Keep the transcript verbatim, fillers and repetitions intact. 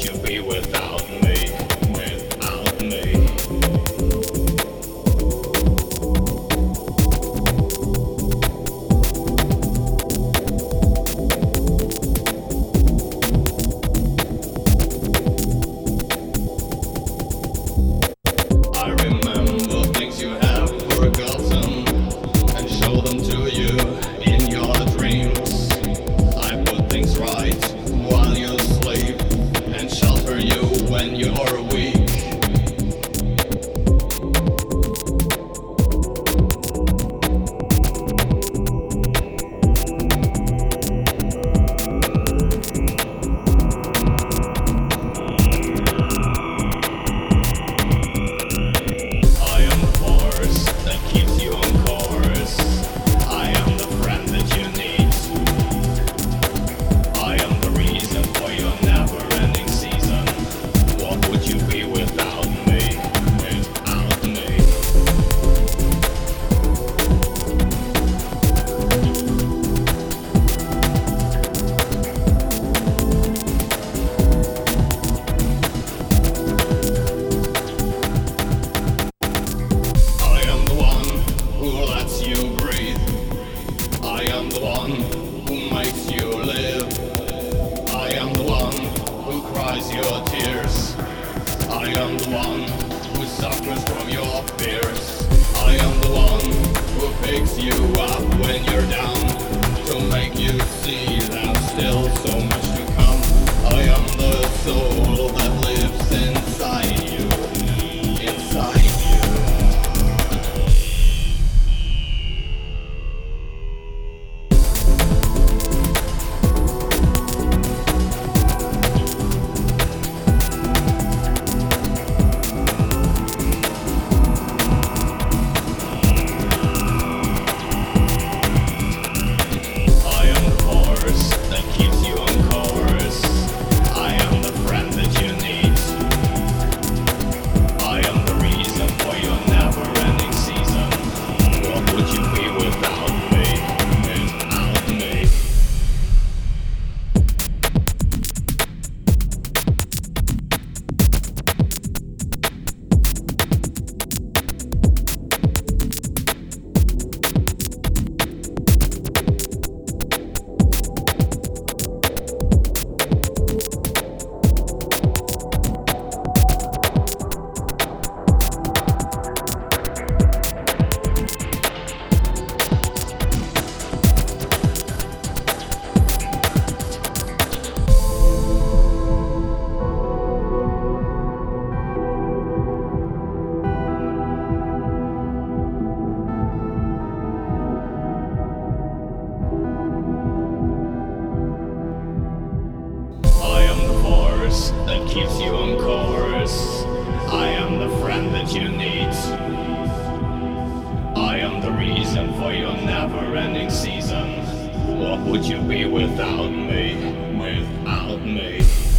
you be without me? Without me? I remember things you have forgotten and show them to you in your dreams. I put things right while you sleep and shelter you when you're weak. I am the force that keeps you on course. I am the friend that you need. I am the reason for your never-ending season. What would you be without me? Without me? I am the one who lets you breathe. I am the one who makes you live. I am the one who cries your tears. I am the one who suffers from your fears. I am the one who picks you up when you're down to make you see there's still so much to come. I am the soul that lives inside you. Inside you. I am the force that keeps you on course. I am the friend that you need. I am the reason for your never-ending season. What would you be without me? Without me? I am the force that keeps you on course. I am the friend that you need. I am the reason for your never-ending season. What would you be without me? Without me?